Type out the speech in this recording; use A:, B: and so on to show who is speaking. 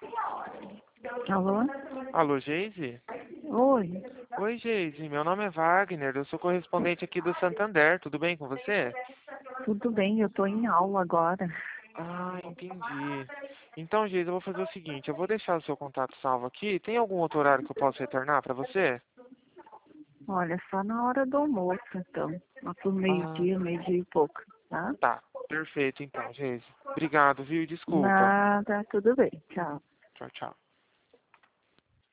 A: Alô?
B: Alô, Geise?
A: Oi,
B: Oi, Geise. Meu nome é Wagner. Eu sou correspondente aqui do Santander. Tudo bem com você?
A: tudo bem? Eu tô em aula agora.
B: Ah, entendi. Então, Geise, eu vou fazer o seguinte. Eu vou deixar o seu contato salvo aqui. Tem algum outro horário que eu posso retornar para você?
A: Olha, só na hora do almoço, então. Lá por
B: Ah,
A: meio-dia e pouco, tá?
B: tá. Perfeito, então, Geise. Obrigado, viu? E desculpa.
A: Nada, tudo bem. Tchau.
B: Tchau, tchau.